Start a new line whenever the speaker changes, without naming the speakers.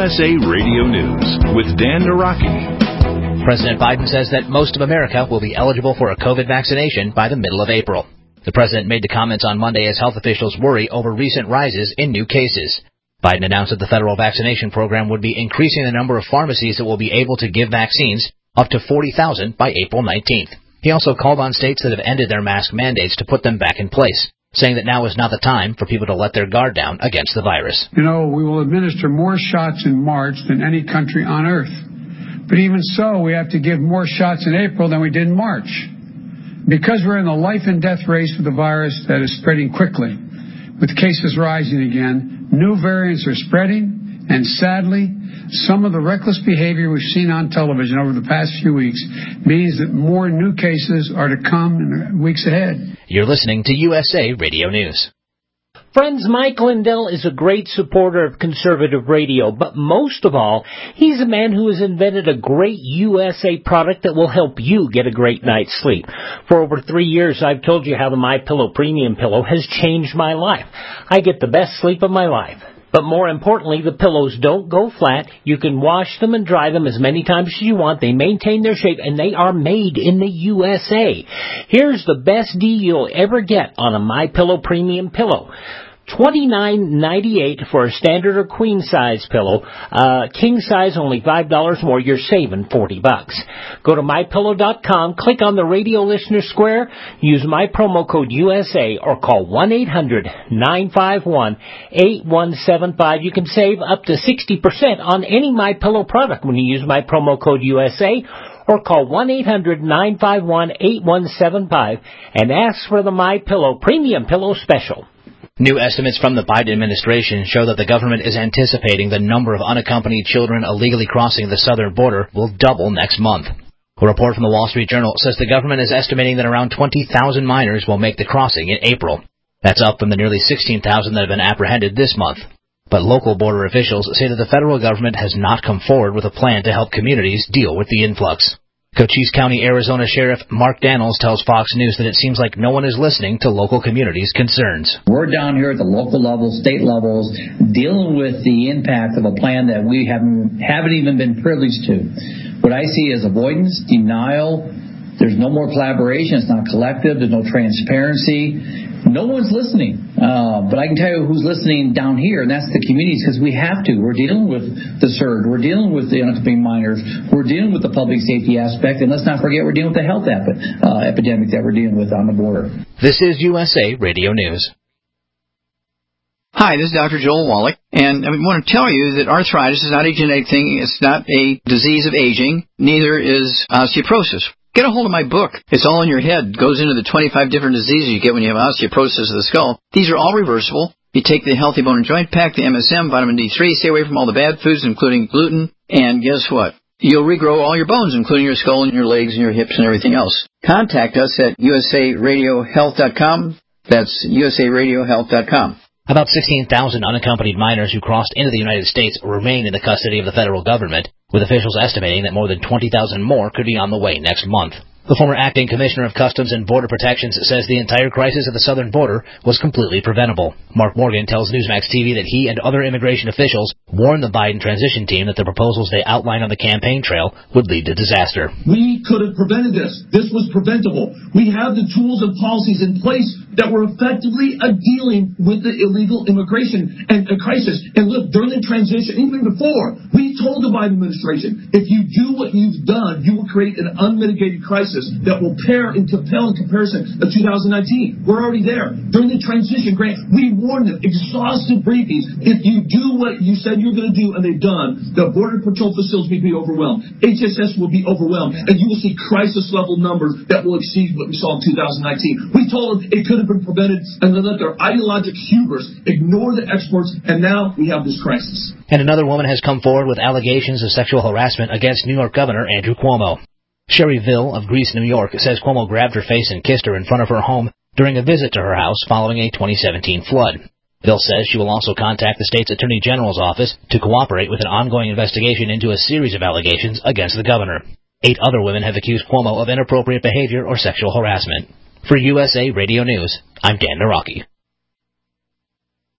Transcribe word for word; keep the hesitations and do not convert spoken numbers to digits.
S A Radio News with Dan Naraki.
President Biden says that most of America will be eligible for a COVID vaccination by the middle of April. The president made the comments on Monday as health officials worry over recent rises in new cases. Biden announced that the federal vaccination program would be increasing the number of pharmacies that will be able to give vaccines up to forty thousand by April nineteenth. He also called on states that have ended their mask mandates to put them back in place, saying that now is not the time for people to let their guard down against the virus.
You know, we will administer more shots in March than any country on earth. But even so, we have to give more shots in April than we did in March. Because we're in a life and death race with the virus that is spreading quickly, with cases rising again, new variants are spreading, and sadly, some of the reckless behavior we've seen on television over the past few weeks means that more new cases are to come in the weeks ahead.
You're listening to U S A Radio News.
Friends, Mike Lindell is a great supporter of conservative radio, but most of all, he's a man who has invented a great U S A product that will help you get a great night's sleep. For over three years, I've told you how the MyPillow Premium Pillow has changed my life. I get the best sleep of my life. But more importantly, the pillows don't go flat. You can wash them and dry them as many times as you want. They maintain their shape, and they are made in the U S A. Here's the best deal you'll ever get on a MyPillow Premium Pillow. twenty-nine ninety-eight for a standard or queen size pillow. Uh, king size only five dollars more. You're saving forty bucks. Go to my pillow dot com, click on the radio listener square, use my promo code U S A, or call one eight hundred nine five one eight one seven five. You can save up to sixty percent on any MyPillow product when you use my promo code U S A, or call one eight hundred nine five one eight one seven five and ask for the MyPillow Premium Pillow Special.
New estimates from the Biden administration show that the government is anticipating the number of unaccompanied children illegally crossing the southern border will double next month. A report from the Wall Street Journal says the government is estimating that around twenty thousand minors will make the crossing in April. That's up from the nearly sixteen thousand that have been apprehended this month. But local border officials say that the federal government has not come forward with a plan to help communities deal with the influx. Cochise County, Arizona Sheriff Mark Daniels tells Fox News that it seems like no one is listening to local communities' concerns.
We're down here at the local level, state levels, dealing with the impact of a plan that we haven't, haven't even been privileged to. What I see is avoidance, denial. There's no more collaboration. It's not collective. There's no transparency. No one's listening. Uh, but I can tell you who's listening down here, and that's the communities, because we have to. We're dealing with the surge. We're dealing with the unaccompanied minors. We're dealing with the public safety aspect. And let's not forget we're dealing with the health epi- uh, epidemic that we're dealing with on the border.
This is U S A Radio News.
Hi, this is Doctor Joel Wallach, and I want to tell you that arthritis is not a genetic thing. It's not a disease of aging. Neither is osteoporosis. Get a hold of my book. It's all in your head. It goes into the twenty-five different diseases you get when you have osteoporosis of the skull. These are all reversible. You take the Healthy Bone and Joint Pack, the M S M, vitamin D three, stay away from all the bad foods, including gluten, and guess what? You'll regrow all your bones, including your skull and your legs and your hips and everything else. Contact us at U S A radio health dot com. That's U S A radio health dot com.
About sixteen thousand unaccompanied minors who crossed into the United States remain in the custody of the federal government, with officials estimating that more than twenty thousand more could be on the way next month. The former acting commissioner of Customs and Border Protections says the entire crisis at the southern border was completely preventable. Mark Morgan tells Newsmax T V that he and other immigration officials warned the Biden transition team that the proposals they outlined on the campaign trail would lead to disaster.
We could have prevented this. This was preventable. We have the tools and policies in place that were effectively uh, dealing with the illegal immigration and uh, crisis. And look, during the transition, even before, we told the Biden administration, if you do what you've done, you will create an unmitigated crisis that will pair and compel in comparison of two thousand nineteen. We're already there. During the transition grant, we warned them, exhaustive briefings, if you do what you said you're going to do, and they've done, the Border Patrol facilities will be overwhelmed. H S S will be overwhelmed, and you will see crisis-level numbers that will exceed what we saw in two thousand nineteen. We told them it could have been prevented, and they let their ideologic hubris ignore the exports, and now we have this crisis.
And another woman has come forward with allegations of sexual harassment against New York Governor Andrew Cuomo. Sherry Ville of Greece, New York, says Cuomo grabbed her face and kissed her in front of her home during a visit to her house following a twenty seventeen flood. Ville says she will also contact the state's Attorney General's office to cooperate with an ongoing investigation into a series of allegations against the governor. Eight other women have accused Cuomo of inappropriate behavior or sexual harassment. For U S A Radio News, I'm Dan Naraki.